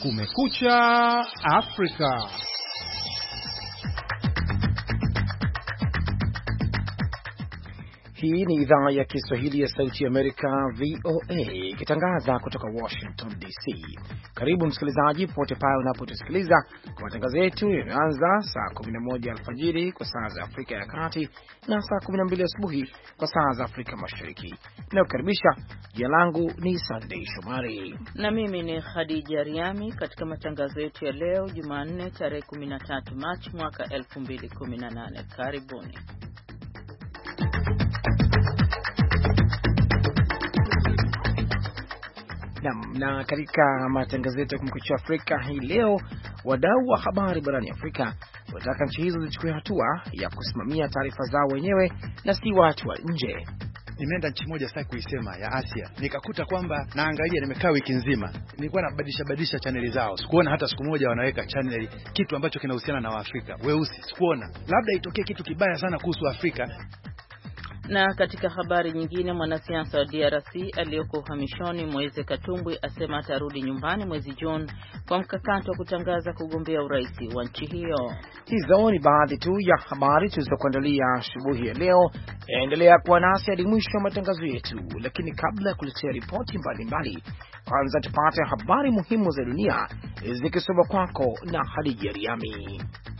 Kumekucha Afrika. Hii ni idhaa ya Kiswahili ya Sauti ya Amerika, VOA, ikitangaza kutoka Washington DC. Karibu msikilizaji popote pale unapotusikiliza kwa matangazo yetu yanaanza saa 11 alfajiri kwa saa za Afrika ya Kati na saa 12 asubuhi kwa saa za Afrika Mashariki. Nakukaribisha, jina langu ni Sunday Shomari na mimi ni Khadija Riami katika matangazo yetu ya leo Jumanne tarehe 13 Machi mwaka 2018. Karibuni. Na katika matangazo yetu ya Kumekucha Afrika hii leo, wadau wa habari barani Afrika wanataka nchi hizo zichukue hatua ya kusimamia taarifa zao wenyewe na si watu wa nje. Nimeenda nchi moja sasa kuisema ya Asia, nikakuta kwamba naangalia, nimekaa wiki nzima, nilikuwa nabadilisha chaneli zao, sikuona hata siku moja wanaweka chaneli kitu ambacho kinahusiana na Waafrika weusi, sikuona. Labda itokee kitu kibaya sana kuhusu Afrika. Na katika habari nyingine, mwanasiasa wa DRC aliyoko uhamishoni Moise Katumbi asema atarudi nyumbani mwezi Juni kwa mkakati wa kutangaza kugombea urais wa nchi hiyo. Hizo ni baadhi tu ya habari tulizokuandalia asubuhi ya leo. Endelea kuwa nasi hadi mwisho wa matangazo yetu, lakini kabla ya kuletea ripoti mbalimbali, kwanza tupate habari muhimu za dunia zikisoma kwako na Khadija Riami.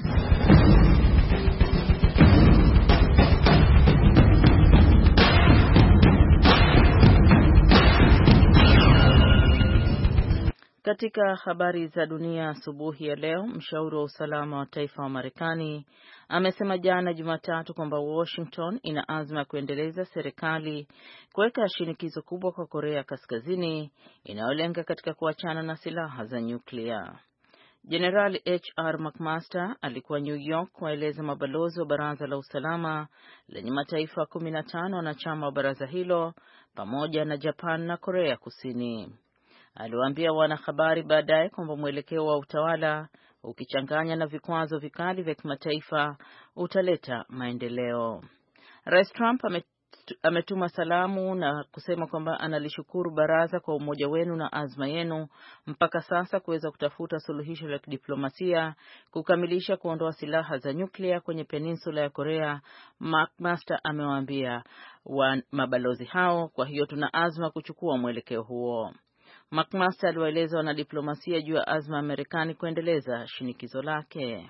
Katika habari za dunia asubuhi ya leo, mshauri wa usalama wa taifa wa Marekani amesema jana Jumatatu kwamba Washington ina azma ya kuendeleza serikali kuweka shinikizo kubwa kwa Korea Kaskazini inayolenga katika kuachana na silaha za nyuklia. Jenerali H.R. McMaster alikuwa New York kuwaeleza mabalozi wa Baraza la Usalama lenye mataifa 15 wanachama wa baraza hilo pamoja na Japan na Korea Kusini. Aliwaambia wanahabari baadaye kwamba mwelekeo wa utawala ukichanganya na vikwazo vikali vya kimataifa utaleta maendeleo. Rais Trump ametuma salamu na kusema kwamba analishukuru baraza kwa umoja wenu na azma yenu mpaka sasa kuweza kutafuta suluhisho la kidiplomasia kukamilisha kuondoa silaha za nyuklia kwenye peninsula ya Korea. McMaster amewaambia mabalozi hao, kwa hiyo tuna azma kuchukua mwelekeo huo. McMaster aliwaeleza wanadiplomasia juu ya azma ya Marekani kuendeleza shinikizo lake.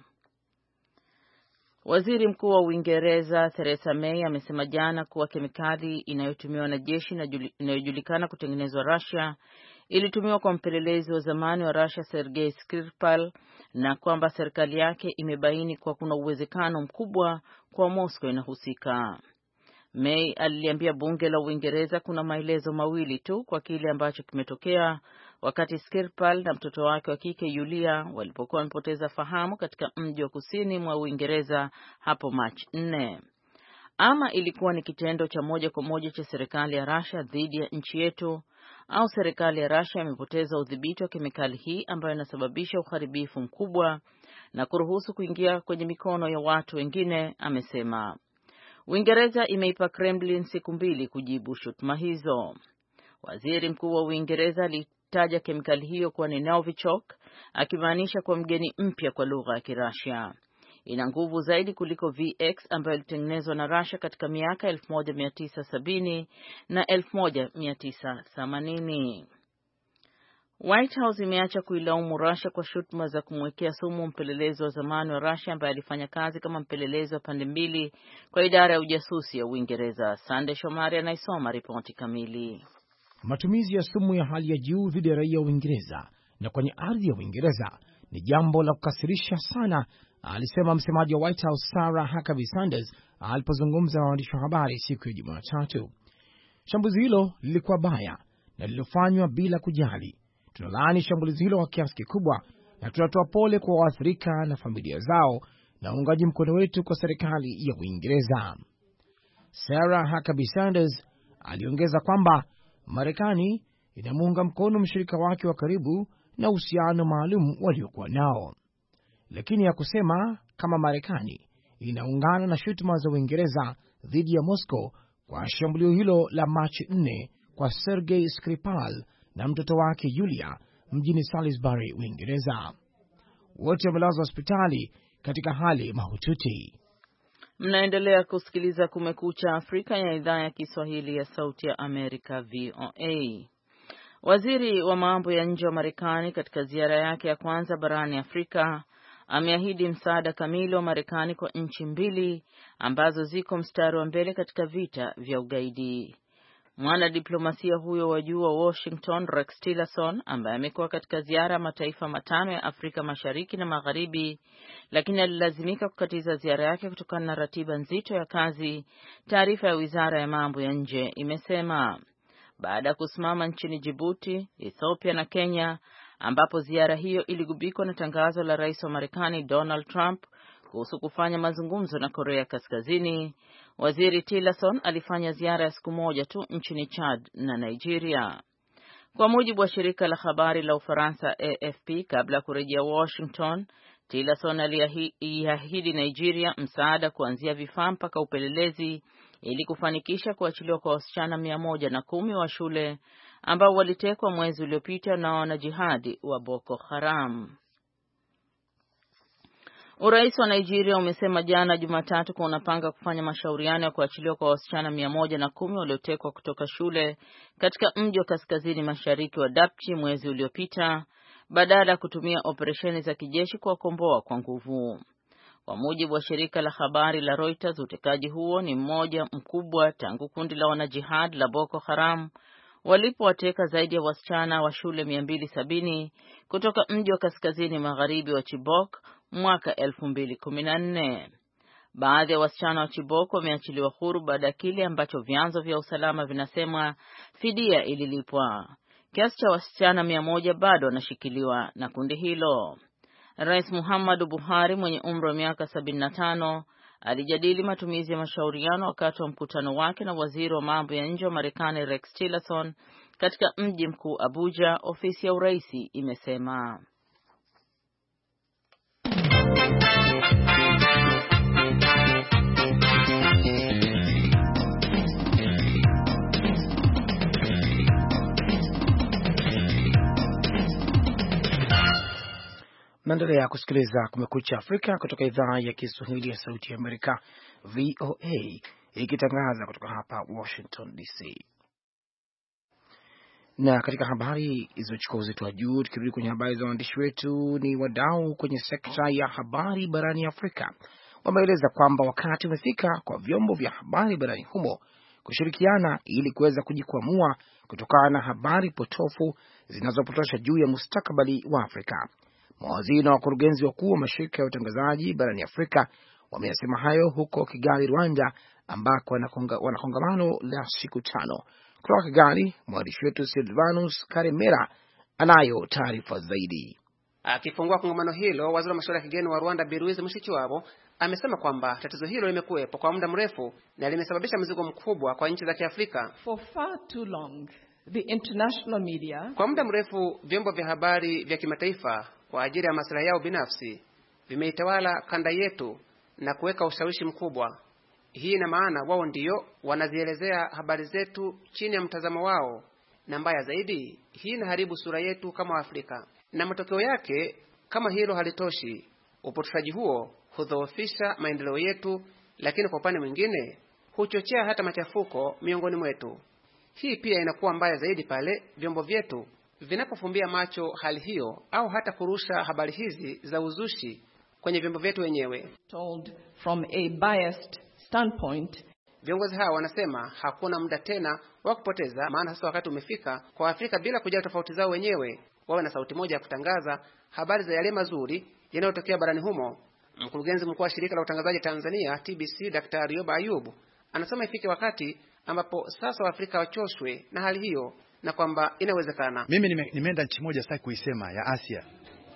Waziri Mkuu wa Uingereza Theresa May amesema jana kuwa kemikali inayotumiwa na jeshi inayojulikana kutengenezwa Russia ilitumiwa kwa mpelelezi wa zamani wa Russia Sergei Skripal na kwamba serikali yake imebaini kuwa kuna uwezekano mkubwa kwa Moscow inahusika. May aliliambia bunge la Uingereza kuna maelezo mawili tu kwa kile ambacho kimetokea wakati Skripal na mtoto wake wa kike Yulia walipokuwa wamepoteza fahamu katika mji wa kusini mwa Uingereza hapo Machi 4. Ama ilikuwa ni kitendo cha moja kwa moja cha serikali ya Russia dhidi ya nchi yetu, au serikali ya Russia imepoteza udhibiti wa kemikali hii ambayo inasababisha uharibifu mkubwa na kuruhusu kuingia kwenye mikono ya watu wengine, amesema. Uingereza imeipa Kremlin siku 2 kujibu shutuma hizo. Waziri Mkuu wa Uingereza alitaja kemikali hiyo kuwa ni Novichok, akimaanisha kwa mgeni mpya kwa lugha ya Kirashia. Ina nguvu zaidi kuliko VX ambayo ilitengenezwa na Russia katika miaka 1970 na 1980. White House imeacha kuilaumu Russia kwa shutuma za kumwekea sumu mpelelezi wa zamani wa Russia ambaye alifanya kazi kama mpelelezi wa pande mbili kwa idara ya ujasusi ya Uingereza. Sunday Shomari anaisoma ripoti kamili. Matumizi ya sumu ya hali ya juu dhidi ya raia wa Uingereza na kwenye ardhi ya Uingereza ni jambo la kukasirisha sana, alisema msemaji wa White House Sarah Huckabee Sanders alipozungumza na waandishi wa habari siku ya Jumatatu. Shambulizi hilo lilikuwa baya na lilofanywa bila kujali. Tunalaani shambulizi hilo kwa kiasi kikubwa na tunatoa pole kwa waathirika na familia zao na uungaji mkono wetu kwa serikali ya Uingereza. Sarah Huckabee Sanders aliongeza kwamba Marekani inamuunga mkono mshirika wake wa karibu na uhusiano maalum waliokuwa nao, lakini hakusema kama Marekani inaungana na shutuma za Uingereza dhidi ya Moscow kwa shambulio hilo la Machi 4 kwa Sergei Skripal na mtoto wake Yulia mjini Salisbury, Uingereza. Wote wamelazwa hospitali katika hali mahututi. Mnaendelea kusikiliza Kumekucha Afrika ya idhaa ya Kiswahili ya Sauti ya Amerika, VOA. Waziri wa mambo ya nje wa Marekani katika ziara yake ya kwanza barani Afrika ameahidi msaada kamili wa Marekani kwa nchi mbili ambazo ziko mstari wa mbele katika vita vya ugaidi. Mwanadiplomasia huyo wa juu wa Washington, Rex Tillerson, ambaye amekuwa katika ziara mataifa matano ya Afrika Mashariki na Magharibi, lakini alilazimika kukatiza ziara yake kutokana na ratiba nzito ya kazi, taarifa ya Wizara ya Mambo ya Nje imesema. Baada ya kusimama nchini Djibouti, Ethiopia na Kenya, ambapo ziara hiyo iligubikwa na tangazo la Rais wa Marekani Donald Trump kuhusu kufanya mazungumzo na Korea Kaskazini, Waziri Tillerson alifanya ziara ya siku moja tu nchini Chad na Nigeria. Kwa mujibu wa shirika la habari la Ufaransa AFP, kabla ya kurejea Washington, Tillerson aliahidi Nigeria msaada kuanzia vifaa mpaka upelelezi ili kufanikisha kuachiliwa kwa wasichana 110 wa shule ambao walitekwa mwezi uliopita na wanajihadi wa Boko Haram. Urais wa Nigeria umesema jana Jumatatu kwa unapanga kufanya mashauriano ya kuachiliwa kwa wasichana 110 waliotekwa kutoka shule katika mji wa kaskazini mashariki wa Dapchi mwezi uliopita, badala ya kutumia operesheni za kijeshi kuwakomboa kwa nguvu. Kwa mujibu wa shirika la habari la Reuters, utekaji huo ni mmoja mkubwa tangu kundi la wanajihad la Boko Haram walipowateka zaidi ya wasichana wa shule 270 kutoka mji wa kaskazini magharibi wa Chibok mwaka 2014. Baadhi ya wasichana wa Chibok wameachiliwa huru baada ya kile ambacho vyanzo vya usalama vinasema fidia ililipwa. Kiasi cha wasichana 100 bado wanashikiliwa na kundi hilo. Rais Muhammadu Buhari mwenye umri wa miaka 75 alijadili matumizi ya mashauriano wakati wa mkutano wake na waziri wa mambo ya nje wa Marekani Rex Tillerson katika mji mkuu Abuja, ofisi ya uraisi imesema. Naendelea kusikiliza Kumekucha Afrika kutoka idhaa ya Kiswahili ya Sauti ya Amerika, VOA, ikitangaza kutoka hapa Washington DC. Na katika habari zilizochukua uzito wa juu, tukirudi kwenye habari za waandishi wetu, ni wadau kwenye sekta ya habari barani Afrika wameeleza kwamba wakati umefika kwa vyombo vya habari barani humo kushirikiana ili kuweza kujikwamua kutokana na habari potofu zinazopotosha juu ya mustakabali wa Afrika. Mawaziri na wakurugenzi wakuu wa mashirika ya utangazaji barani Afrika wameyasema hayo huko Kigali, Rwanda, ambako wana kongamano la siku 5. Kutoka Kigali, mwandishi wetu Silvanus Karemera anayo taarifa zaidi. Akifungua kongamano hilo, waziri wa mashauri ya kigeni wa Rwanda Biruizi Mushikiwabo amesema kwamba tatizo hilo limekuwepo kwa muda mrefu na limesababisha mzigo mkubwa kwa nchi za Kiafrika. For far too long, the international media, kwa muda mrefu vyombo vya habari vya kimataifa kwa ajili ya maslahi yao binafsi vimeitawala kanda yetu na kuweka ushawishi mkubwa. Hii ina maana wao ndio wanazielezea habari zetu chini ya mtazamo wao, na mbaya zaidi, hii inaharibu sura yetu kama Afrika. Na matokeo yake, kama hilo halitoshi, upotoshaji huo hudhoofisha maendeleo yetu, lakini kwa upande mwingine huchochea hata machafuko miongoni mwetu. Hii pia inakuwa mbaya zaidi pale vyombo vyetu vinapofumbia macho hali hiyo au hata kurusha habari hizi za uzushi kwenye vyombo vyetu wenyewe. Told from a biased standpoint. Viongozi hawa wanasema hakuna muda tena wa kupoteza, maana sasa wakati umefika kwa Afrika bila kujali tofauti zao wenyewe wawe na sauti moja ya kutangaza habari za yale mazuri yanayotokea barani humo. Mkurugenzi mkuu wa shirika la utangazaji Tanzania TBC, Dr. Rioba Ayub, anasema ifike wakati ambapo sasa Waafrika wachoshwe na hali hiyo na kwamba inawezekana. Mimi nimeenda nchi moja sasa kuisema ya Asia.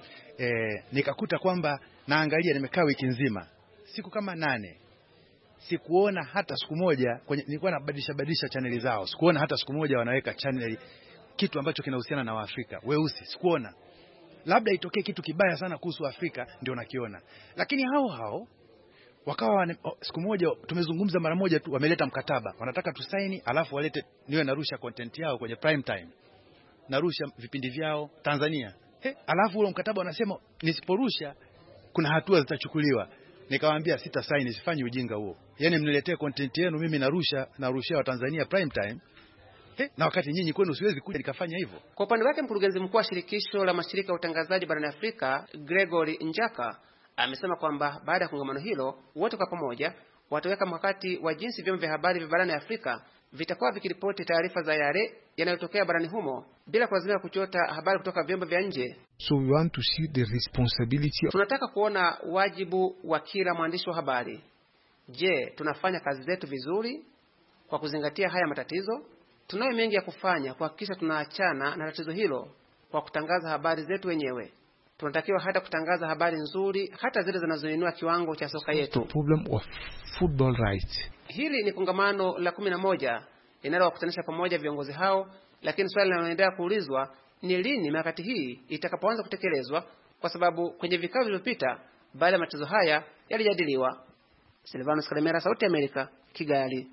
Nikakuta kwamba naangalia, nimekaa wiki nzima, siku kama 8. Sikuona hata siku moja nilikuwa nabadilisha chaneli zao. Sikuona hata siku moja wanaweka chaneli kitu ambacho kinahusiana na Waafrika weusi. Sikuona. Labda itokee kitu kibaya sana kuhusu Afrika ndio nakiona. Lakini hao wakawa siku moja tumezungumza mara moja tu, wameleta mkataba. Wanataka tusaini alafu walete niwe narusha content yao kwenye prime time. narusha vipindi vyao Tanzania. Alafu ule mkataba unasema nisiporusha kuna hatua zitachukuliwa. Nikamwambia sita sign, sifanyi ujinga huo. Yaani mniletee content yenu mimi narushia wa Tanzania prime time. Na wakati nyinyi kwenu siwezi kuja nikafanya hivyo. Kwa upande wake mkurugenzi mkuu wa shirikisho la mashirika ya utangazaji barani Afrika, Gregory Njaka, amesema kwamba baada ya kongamano hilo wote kwa pamoja wataweka mkakati wa jinsi vyombo vya habari vya barani Afrika vitakuwa vikiripoti taarifa za yale yanayotokea barani humo bila kulazimika kuchota habari kutoka vyombo vya nje. So we want to see the responsibility. Tunataka kuona wajibu wa kila mwandishi wa habari. Je, tunafanya kazi zetu vizuri kwa kuzingatia haya matatizo? Tunayo mengi ya kufanya kuhakikisha tunaachana na tatizo hilo kwa kutangaza habari zetu wenyewe. Tunatakiwa hata kutangaza habari nzuri, hata zile zinazoinua kiwango cha soka yetu. Problem of football rights. Hili ni kongamano la 11 linalowakutanisha pamoja viongozi hao, lakini swali linaloendelea kuulizwa ni lini mikakati hii itakapoanza kutekelezwa, kwa sababu kwenye vikao vilivyopita baada ya matatizo haya yalijadiliwa. Silvanus Kalemera, Sauti ya Amerika, Kigali.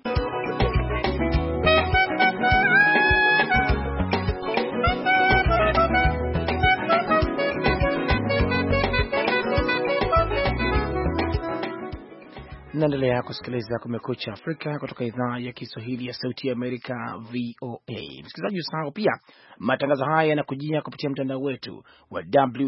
Naendelea kusikiliza Kumekucha Afrika kutoka idhaa ya Kiswahili ya Sauti ya Amerika, VOA. Msikilizaji, usahau pia matangazo haya yanakujia kupitia mtandao wetu wa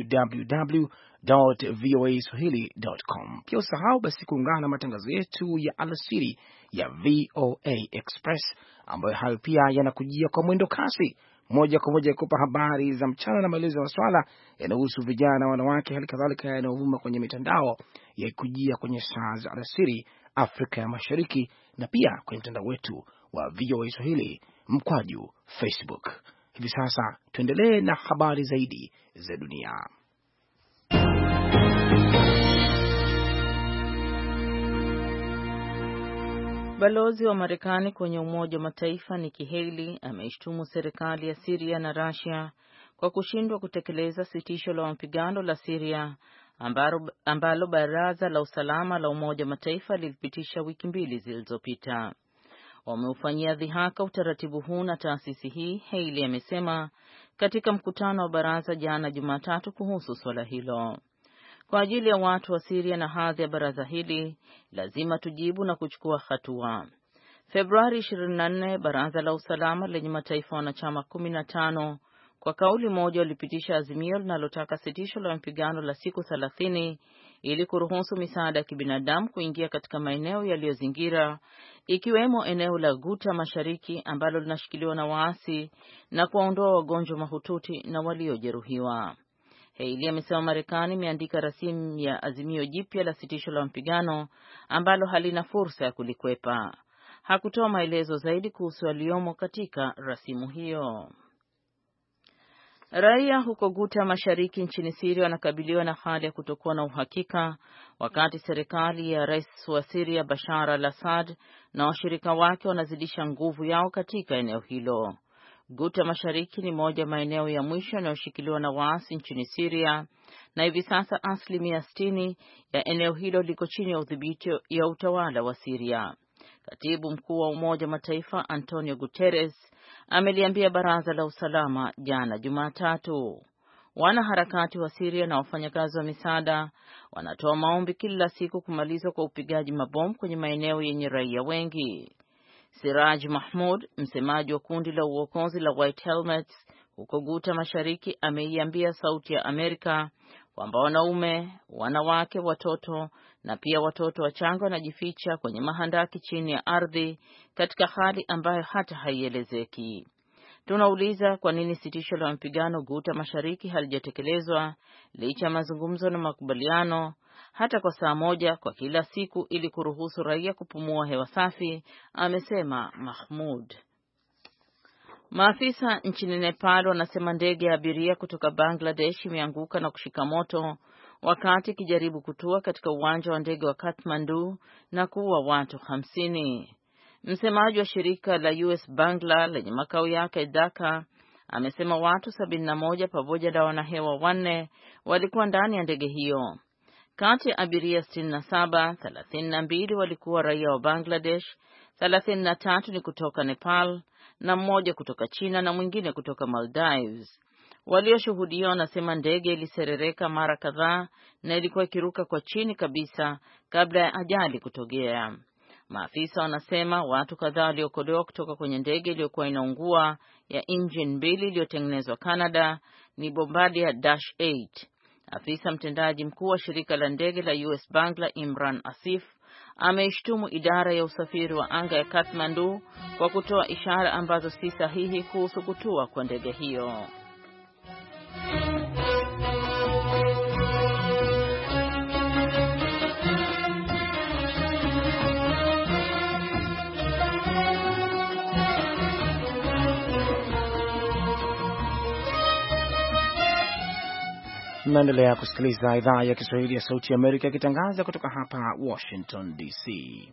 www.voaswahili.com. Pia usahau basi kuungana na matangazo yetu ya alasiri ya VOA Express, ambayo hayo pia yanakujia kwa mwendo kasi, moja kwa moja kupa habari za mchana na maelezo ya masuala yanayohusu vijana na wanawake, hali kadhalika yanayovuma kwenye mitandao, yakujia kwenye saa za alasiri Afrika ya Mashariki, na pia kwenye mtandao wetu wa VOA Swahili / Facebook. Hivi sasa tuendelee na habari zaidi za dunia. Balozi wa Marekani kwenye Umoja wa Mataifa Nikki Haley ameishtumu serikali ya Syria na Russia kwa kushindwa kutekeleza sitisho la mapigano la Syria ambalo Baraza la Usalama la Umoja wa Mataifa lilipitisha wiki 2 zilizopita. Wameufanyia dhihaka utaratibu huu na taasisi hii, Haley amesema katika mkutano wa baraza jana Jumatatu kuhusu swala hilo. Kwa ajili ya watu wa Syria na hadhi ya baraza hili, lazima tujibu na kuchukua hatua. Februari 24, Baraza la Usalama lenye mataifa wanachama 15 kwa kauli moja walipitisha azimio linalotaka sitisho la mapigano la siku 30 ili kuruhusu misaada ya kibinadamu kuingia katika maeneo yaliyozingira, ikiwemo eneo la Ghouta Mashariki ambalo linashikiliwa na waasi, na kuwaondoa wagonjwa mahututi na waliojeruhiwa. Haley amesema Marekani imeandika rasimu ya azimio jipya la sitisho la mapigano ambalo halina fursa ya kulikwepa. Hakutoa maelezo zaidi kuhusu yaliyomo katika rasimu hiyo. Raia huko Ghouta Mashariki nchini Syria wanakabiliwa na hali ya kutokuwa na uhakika wakati serikali ya Rais wa Syria Bashar al-Assad na washirika wake wanazidisha nguvu yao katika eneo hilo. Ghouta Mashariki ni moja maeneo ya mwisho yanayoshikiliwa na waasi nchini Syria, na hivi sasa 60% ya eneo hilo liko chini ya udhibiti ya utawala wa Syria. Katibu mkuu wa Umoja wa Mataifa Antonio Guterres ameliambia Baraza la Usalama jana Jumatatu. Wanaharakati wa Syria na wafanyakazi wa misaada wanatoa maombi kila siku kumalizwa kwa upigaji mabomu kwenye maeneo yenye raia wengi. Siraj Mahmoud, msemaji wa kundi la uokozi la White Helmets huko Ghouta Mashariki, ameiambia Sauti ya Amerika kwamba wanaume, wanawake, watoto na pia watoto wachanga wanajificha kwenye mahandaki chini ya ardhi katika hali ambayo hata haielezeki. Tunauliza kwa nini sitisho la mapigano Ghouta Mashariki halijatekelezwa licha ya mazungumzo na makubaliano hata kwa saa moja kwa kila siku ili kuruhusu raia kupumua hewa safi, amesema Mahmoud. Maafisa nchini Nepal wanasema ndege ya abiria kutoka Bangladesh imeanguka na kushika moto wakati ikijaribu kutua katika uwanja wa ndege wa Kathmandu na kuua watu 50. Msemaji wa shirika la US Bangla lenye makao yake Dhaka amesema watu 71 pamoja na wanahewa 4 walikuwa ndani ya ndege hiyo. Kati ya abiria 67, 32 walikuwa raia wa Bangladesh, 33 ni kutoka Nepal na mmoja kutoka China na mwingine kutoka Maldives. Walioshuhudia wanasema ndege iliserereka mara kadhaa na ilikuwa ikiruka kwa chini kabisa kabla ya ajali kutokea. Maafisa wanasema watu kadhaa waliokolewa kutoka kwenye ndege iliyokuwa inaungua ya engine 2 iliyotengenezwa Canada, ni Bombardier Dash 8. Afisa mtendaji mkuu wa shirika la ndege la US Bangla, Imran Asif, ameishtumu idara ya usafiri wa anga ya Kathmandu kwa kutoa ishara ambazo si sahihi kuhusu kutua kwa ndege hiyo. Mnaendelea kusikiliza idhaa ya Kiswahili ya Sauti ya Amerika ikitangaza kutoka hapa Washington DC.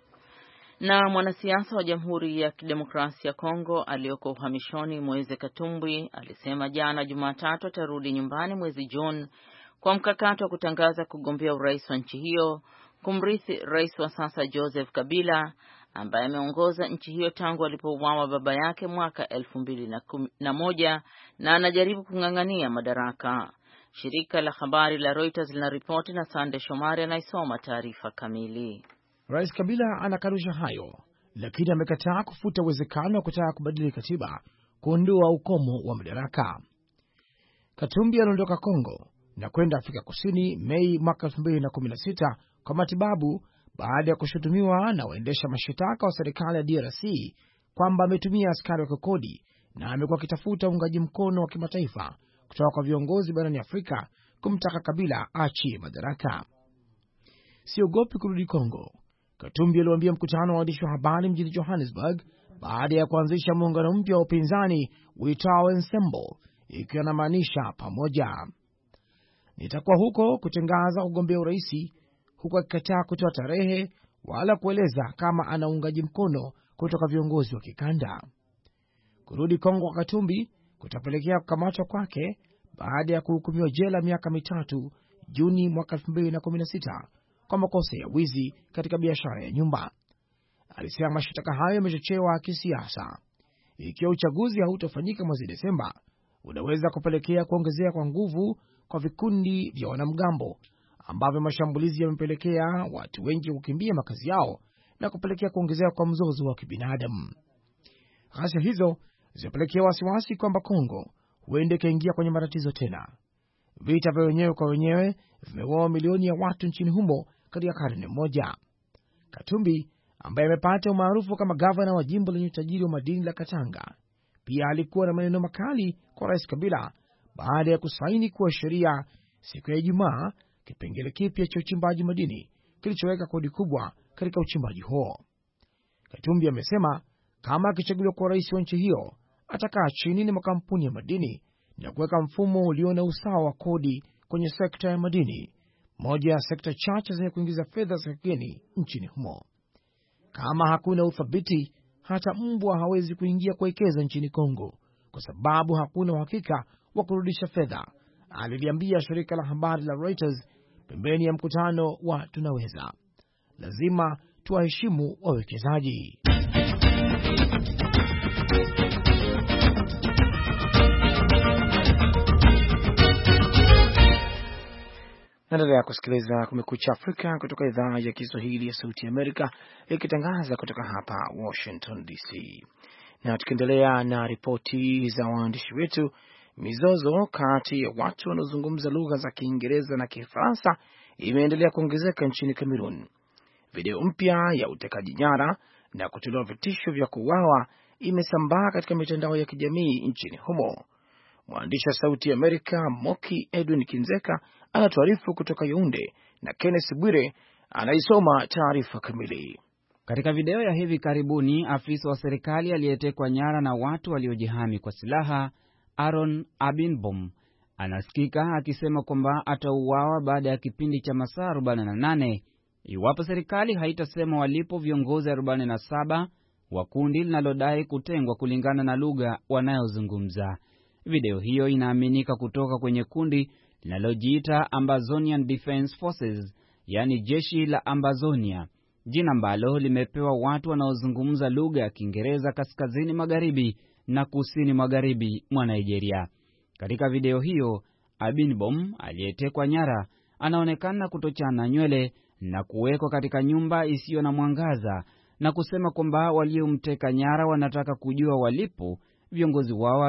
Na mwanasiasa wa Jamhuri ya Kidemokrasia ya Kongo aliyoko uhamishoni Moise Katumbi alisema jana Jumatatu atarudi nyumbani mwezi Juni kwa mkakati wa kutangaza kugombea urais wa nchi hiyo kumrithi rais wa sasa Joseph Kabila ambaye ameongoza nchi hiyo tangu alipouawa baba yake mwaka 2001 na anajaribu kung'ang'ania madaraka. Shirika la habari la Reuters linaripoti na Sande Shomari anaisoma taarifa kamili. Rais Kabila anakanusha hayo, lakini amekataa kufuta uwezekano wa kutaka kubadili katiba kuondoa ukomo wa madaraka. Katumbi aliondoka Kongo na kwenda Afrika Kusini Mei mwaka 2016 kwa matibabu baada ya kushutumiwa na waendesha mashitaka wa serikali ya DRC kwamba ametumia askari wa kikodi na amekuwa akitafuta uungaji mkono wa kimataifa kutoka kwa viongozi barani Afrika kumtaka Kabila achie madaraka. Siogopi kurudi Kongo, Katumbi aliwaambia mkutano wa waandishi wa habari mjini Johannesburg baada ya kuanzisha muungano mpya wa upinzani uitao Ensemble, ikiwa inamaanisha pamoja. Nitakuwa huko kutangaza kugombea urais, huko akikataa kutoa tarehe wala kueleza kama ana uungaji mkono kutoka viongozi wa kikanda. Kurudi Kongo kwa Katumbi kutapelekea kukamatwa kwake baada ya kuhukumiwa jela miaka 3 Juni mwaka 2016 kwa makosa ya wizi katika biashara ya nyumba. Alisema mashitaka hayo yamechochewa kisiasa. Ikiwa uchaguzi hautofanyika mwezi Desemba, unaweza kupelekea kuongezea kwa nguvu kwa vikundi vya wanamgambo ambavyo mashambulizi yamepelekea watu wengi kukimbia makazi yao na kupelekea kuongezea kwa mzozo wa kibinadamu. Ghasia hizo zinapelekea wasiwasi kwamba Kongo huenda ikaingia kwenye matatizo tena. Vita vya wenyewe kwa wenyewe vimeua milioni ya watu nchini humo katika karne moja. Katumbi ambaye amepata umaarufu kama gavana wa jimbo lenye utajiri wa madini la Katanga, pia alikuwa na maneno makali kwa Rais Kabila baada ya kusaini kuwa sheria siku ya Ijumaa kipengele kipya cha uchimbaji madini kilichoweka kodi kubwa katika uchimbaji huo. Katumbi amesema kama akichaguliwa kwa rais wa nchi hiyo, atakaa chini na makampuni ya madini na kuweka mfumo ulio na usawa wa kodi kwenye sekta ya madini, moja ya sekta chache zenye kuingiza fedha za kigeni nchini humo. Kama hakuna uthabiti, hata mbwa hawezi kuingia kuwekeza nchini Kongo kwa sababu hakuna uhakika wa kurudisha fedha, aliliambia shirika la habari la Reuters pembeni ya mkutano wa Tunaweza. Lazima tuwaheshimu wawekezaji. Naendelea kusikiliza Kumekucha Afrika kutoka idhaa ya Kiswahili ya Sauti ya Amerika ikitangaza kutoka hapa Washington DC. Na tukiendelea na ripoti za waandishi wetu, mizozo kati ya watu wanaozungumza lugha za Kiingereza na Kifaransa imeendelea kuongezeka nchini Kamerun. Video mpya ya utekaji nyara na kutolewa vitisho vya kuuawa imesambaa katika mitandao ya kijamii nchini humo. Mwandishi wa Sauti ya Amerika Moki Edwin Kinzeka anatuarifu kutoka Yaounde na Kenneth Bwire anaisoma taarifa kamili. Katika video ya hivi karibuni, afisa wa serikali aliyetekwa nyara na watu waliojihami kwa silaha, Aaron Abinbom, anasikika akisema kwamba atauawa baada ya kipindi cha masaa 48 iwapo serikali haitasema walipo viongozi 47 wa kundi linalodai kutengwa kulingana na lugha wanayozungumza. Video hiyo inaaminika kutoka kwenye kundi linalojiita Ambazonian Defense Forces, yani jeshi la Ambazonia, jina ambalo limepewa watu wanaozungumza lugha ya Kiingereza kaskazini magharibi na kusini magharibi mwa Nigeria. Katika video hiyo, Abinbom aliyetekwa nyara anaonekana kutochana nywele na kuwekwa katika nyumba isiyo na mwangaza na kusema kwamba waliomteka nyara wanataka kujua walipo viongozi wao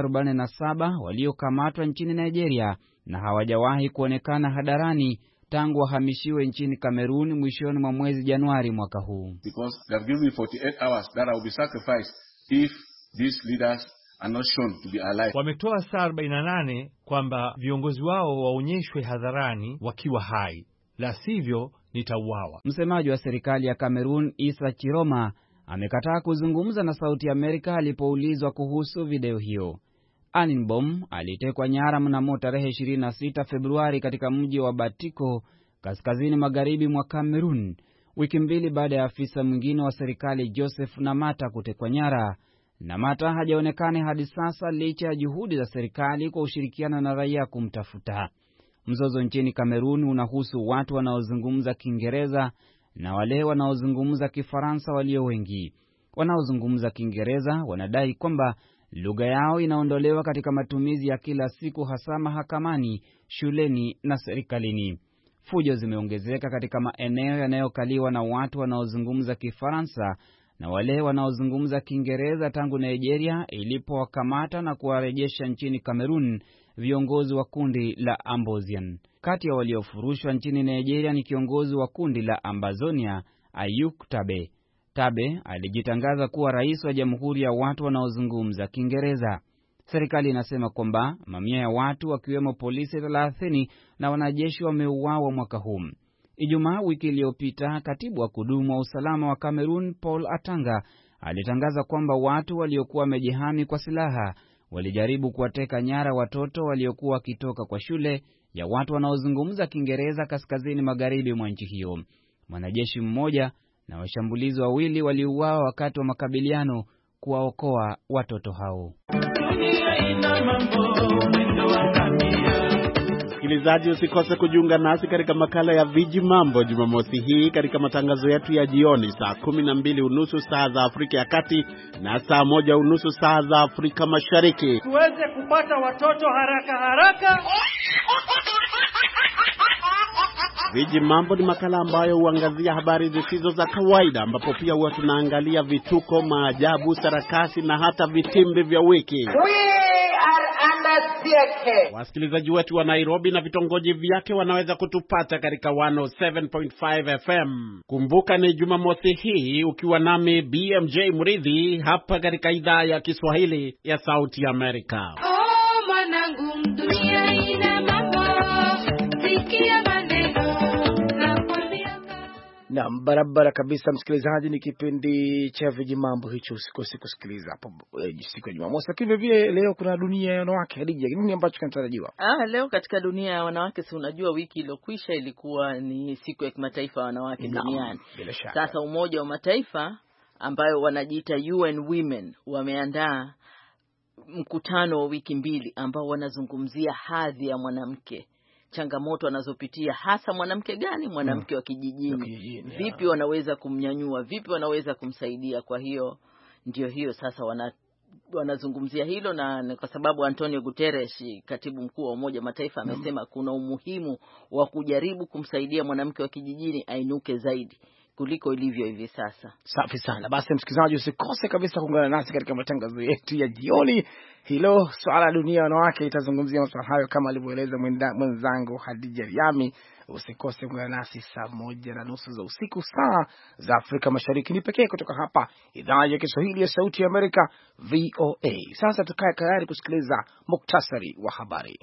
47 waliokamatwa nchini Nigeria na hawajawahi kuonekana hadharani tangu wahamishiwe nchini Kamerun mwishoni mwa mwezi Januari mwaka huu. Because they have given me 48 hours that I will be sacrificed if these leaders are not shown to be alive. Wametoa saa 48 kwamba viongozi wao waonyeshwe hadharani wakiwa hai, la sivyo nitauawa. Msemaji wa serikali ya Kamerun, Issa Chiroma, amekataa kuzungumza na Sauti ya Amerika alipoulizwa kuhusu video hiyo. Abinbom alitekwa nyara mnamo tarehe 26 Februari katika mji wa Batiko, kaskazini magharibi mwa Kamerun, wiki mbili baada ya afisa mwingine wa serikali Joseph Namata kutekwa nyara. Namata hajaonekana hadi sasa licha ya juhudi za serikali kwa ushirikiano na raia kumtafuta. Mzozo nchini Kamerun unahusu watu wanaozungumza Kiingereza na wale wanaozungumza Kifaransa walio wengi. Wanaozungumza Kiingereza wanadai kwamba lugha yao inaondolewa katika matumizi ya kila siku, hasa mahakamani, shuleni na serikalini. Fujo zimeongezeka katika maeneo yanayokaliwa na watu wanaozungumza Kifaransa na wale wanaozungumza Kiingereza tangu Nigeria ilipowakamata na kuwarejesha nchini Kamerun viongozi wa kundi la Ambazonia. Kati ya waliofurushwa nchini Nigeria ni kiongozi wa kundi la Ambazonia, Ayuk Tabe. Tabe alijitangaza kuwa rais wa Jamhuri ya watu wanaozungumza Kiingereza. Serikali inasema kwamba mamia ya watu wakiwemo polisi 30 na wanajeshi wameuawa mwaka huu. Ijumaa wiki iliyopita, katibu wa kudumu wa usalama wa Kamerun, Paul Atanga, alitangaza kwamba watu waliokuwa wamejihami kwa silaha walijaribu kuwateka nyara watoto waliokuwa wakitoka kwa shule ya watu wanaozungumza Kiingereza kaskazini magharibi mwa nchi hiyo. Mwanajeshi mmoja na washambulizi wawili waliuawa wakati wa makabiliano kuwaokoa watoto hao. Msikilizaji, usikose kujiunga nasi katika makala ya Viji Mambo Jumamosi hii katika matangazo yetu ya jioni saa 12:30 saa za Afrika ya Kati na saa 1:30 saa za Afrika Mashariki. Tuweze kupata watoto haraka. Viji Mambo ni makala ambayo huangazia habari zisizo za kawaida, ambapo pia huwa tunaangalia vituko, maajabu, sarakasi na hata vitimbi vya wiki. Wasikilizaji wetu wa Nairobi na vitongoji vyake wanaweza kutupata katika 107.5 FM. Kumbuka ni Jumamosi hii ukiwa nami BMJ Mridhi hapa katika idhaa ya Kiswahili ya Sauti ya Amerika. Oh, mwanangu, dunia ina mambo, sikia maneno. Na barabara kabisa, msikilizaji, ni kipindi cha Viji Mambo hicho, usikose kusikiliza hapo siku ya Jumamosi. Lakini vile leo kuna dunia ya wanawake. Hadija, nini ambacho kinatarajiwa? Leo katika dunia ya wanawake, si unajua wiki iliyokwisha ilikuwa ni siku ya kimataifa ya wanawake duniani. Sasa Umoja wa Mataifa ambayo wanajiita UN Women wameandaa mkutano wa wiki mbili ambao wanazungumzia hadhi ya mwanamke, changamoto anazopitia, hasa mwanamke gani? Mwanamke wa kijijini. Vipi wanaweza kumnyanyua, vipi wanaweza kumsaidia? Kwa hiyo ndio hiyo sasa wanazungumzia hilo, na kwa sababu Antonio Guterres, katibu mkuu wa Umoja wa Mataifa, amesema kuna umuhimu wa kujaribu kumsaidia mwanamke wa kijijini ainuke zaidi kuliko ilivyo hivi sasa. Safi sana. Basi msikilizaji, usikose kabisa kuungana nasi katika matangazo yetu ya jioni. Hilo swala la dunia wanawake itazungumzia masuala hayo kama alivyoeleza mwenzangu Hadija Riami. Usikose kuungana nasi saa 1:30 za usiku saa za Afrika Mashariki. Ni pekee kutoka hapa idhaa ya Kiswahili ya Sauti ya Amerika, VOA. Sasa tukae tayari kusikiliza muktasari wa habari.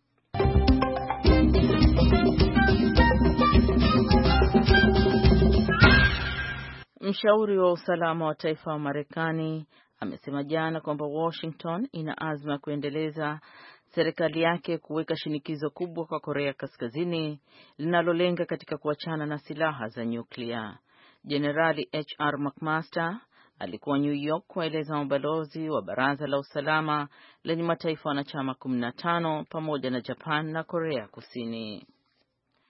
Mshauri wa usalama wa taifa wa Marekani amesema jana kwamba Washington ina azma ya kuendeleza serikali yake kuweka shinikizo kubwa kwa Korea Kaskazini linalolenga katika kuachana na silaha za nyuklia. Jenerali HR McMaster alikuwa New York kueleza mabalozi wa Baraza la Usalama lenye mataifa wanachama 15 pamoja na Japan na Korea Kusini.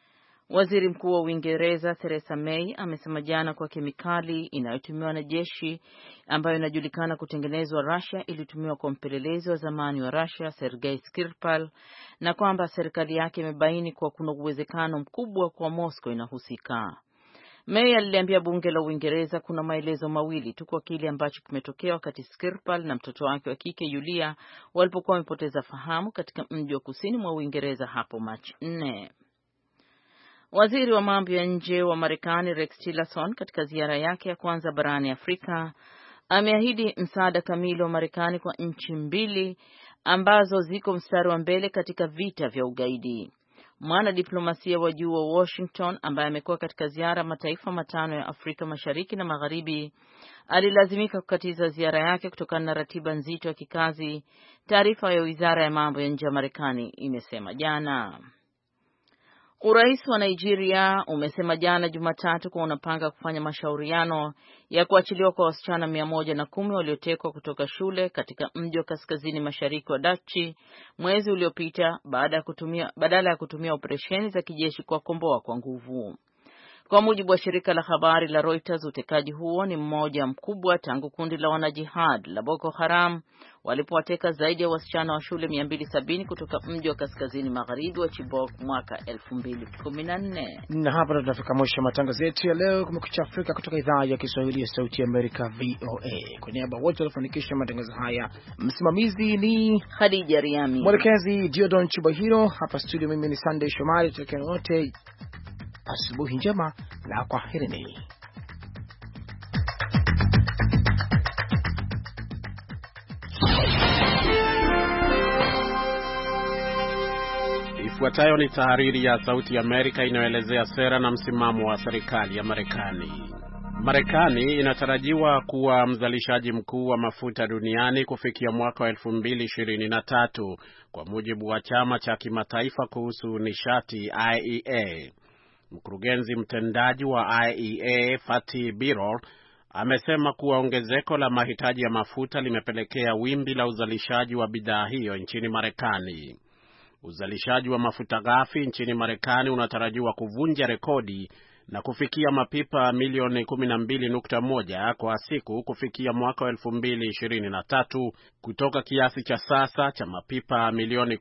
Waziri Mkuu wa Uingereza Theresa May amesema jana kwa kemikali inayotumiwa na jeshi ambayo inajulikana kutengenezwa Russia ilitumiwa kwa mpelelezi wa zamani wa Russia Sergei Skripal, na kwamba serikali yake imebaini kuwa kuna uwezekano mkubwa kwa Moscow inahusika. May aliambia bunge la Uingereza kuna maelezo mawili tu kwa kile ambacho kimetokea wakati Skripal na mtoto wake wa kike Yulia walipokuwa wamepoteza fahamu katika mji wa kusini mwa Uingereza hapo Machi 4. Waziri wa mambo ya nje wa Marekani Rex Tillerson katika ziara yake ya kwanza barani Afrika ameahidi msaada kamili wa Marekani kwa nchi mbili ambazo ziko mstari wa mbele katika vita vya ugaidi. Mwanadiplomasia wa juu wa Washington ambaye amekuwa katika ziara mataifa matano ya Afrika Mashariki na Magharibi alilazimika kukatiza ziara yake kutokana na ratiba nzito ya kikazi, taarifa ya Wizara ya Mambo ya Nje ya Marekani imesema jana. Urais wa Nigeria umesema jana Jumatatu kuwa unapanga kufanya mashauriano ya kuachiliwa kwa wasichana 110 waliotekwa kutoka shule katika mji wa kaskazini mashariki wa Dachi mwezi uliopita badala ya kutumia operesheni za kijeshi kuwakomboa kwa nguvu. Kwa mujibu wa shirika la habari la Reuters, utekaji huo ni mmoja mkubwa tangu kundi la wanajihad la Boko Haram walipowateka zaidi ya wasichana wa shule 270 kutoka mji wa kaskazini magharibi wa Chibok mwaka 2014. Na hapa tunafika mwisho matangazo yetu ya leo Kumekucha Afrika kutoka idhaa ya Kiswahili ya Sauti ya Amerika VOA. Kwa niaba wote waliofanikisha matangazo haya, msimamizi ni Khadija Riami, mwelekezi Diodon Chubahiro, hapa studio mimi ni Sunday Shomari. Tukiwa wote asubuhi njema na kwaherini. Ifuatayo ni tahariri ya Sauti ya Amerika inayoelezea sera na msimamo wa serikali ya Marekani. Marekani inatarajiwa kuwa mzalishaji mkuu wa mafuta duniani kufikia mwaka wa 2023 kwa mujibu wa chama cha kimataifa kuhusu nishati IEA. Mkurugenzi mtendaji wa IEA Fatih Birol amesema kuwa ongezeko la mahitaji ya mafuta limepelekea wimbi la uzalishaji wa bidhaa hiyo nchini Marekani. Uzalishaji wa mafuta ghafi nchini Marekani unatarajiwa kuvunja rekodi na kufikia mapipa milioni 12.1 kwa siku kufikia mwaka 2023 kutoka kiasi cha sasa cha mapipa milioni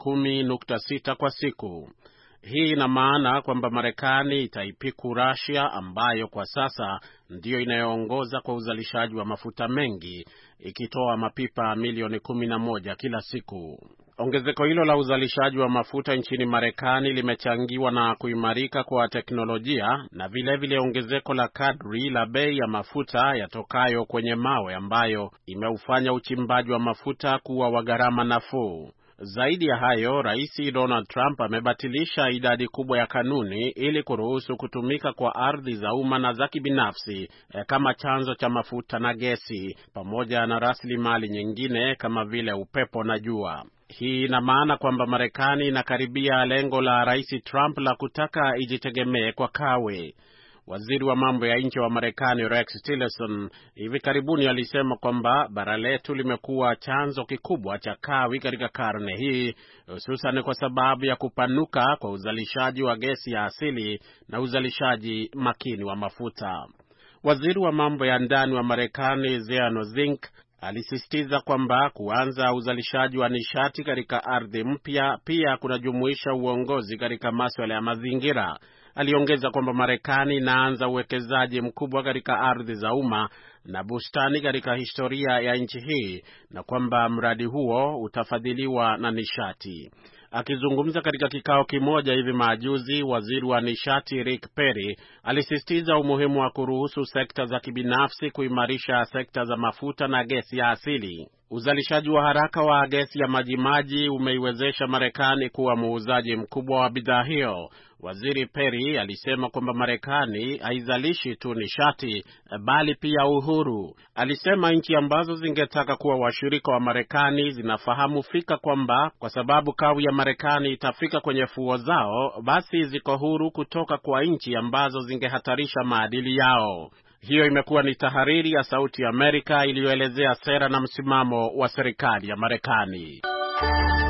10.6 kwa siku. Hii ina maana kwamba Marekani itaipiku Russia ambayo kwa sasa ndiyo inayoongoza kwa uzalishaji wa mafuta mengi, ikitoa mapipa milioni 11 kila siku. Ongezeko hilo la uzalishaji wa mafuta nchini Marekani limechangiwa na kuimarika kwa teknolojia na vile ongezeko la kadri la bei ya mafuta yatokayo kwenye mawe ambayo imeufanya uchimbaji wa mafuta kuwa wa gharama nafuu. Zaidi ya hayo, Rais Donald Trump amebatilisha idadi kubwa ya kanuni ili kuruhusu kutumika kwa ardhi za umma na za kibinafsi kama chanzo cha mafuta na gesi, pamoja na rasilimali nyingine kama vile upepo na jua. Hii ina maana kwamba Marekani inakaribia lengo la Rais Trump la kutaka ijitegemee kwa kawe. Waziri wa mambo ya nje wa Marekani Rex Tillerson hivi karibuni alisema kwamba bara letu limekuwa chanzo kikubwa cha kawi katika karne hii, hususan kwa sababu ya kupanuka kwa uzalishaji wa gesi ya asili na uzalishaji makini wa mafuta. Waziri wa mambo ya ndani wa Marekani Zeano Zink alisisitiza kwamba kuanza uzalishaji wa nishati katika ardhi mpya pia kunajumuisha uongozi katika masuala ya mazingira. Aliongeza kwamba Marekani inaanza uwekezaji mkubwa katika ardhi za umma na bustani katika historia ya nchi hii na kwamba mradi huo utafadhiliwa na nishati. Akizungumza katika kikao kimoja hivi majuzi, waziri wa nishati Rick Perry alisisitiza umuhimu wa kuruhusu sekta za kibinafsi kuimarisha sekta za mafuta na gesi ya asili. Uzalishaji wa haraka wa gesi ya majimaji umeiwezesha Marekani kuwa muuzaji mkubwa wa bidhaa hiyo. Waziri Perry alisema kwamba Marekani haizalishi tu nishati bali pia uhuru. Alisema nchi ambazo zingetaka kuwa washirika wa Marekani zinafahamu fika kwamba kwa sababu kawi ya Marekani itafika kwenye fuo zao, basi ziko huru kutoka kwa nchi ambazo zingehatarisha maadili yao. Hiyo imekuwa ni tahariri ya Sauti ya Amerika iliyoelezea sera na msimamo wa serikali ya Marekani.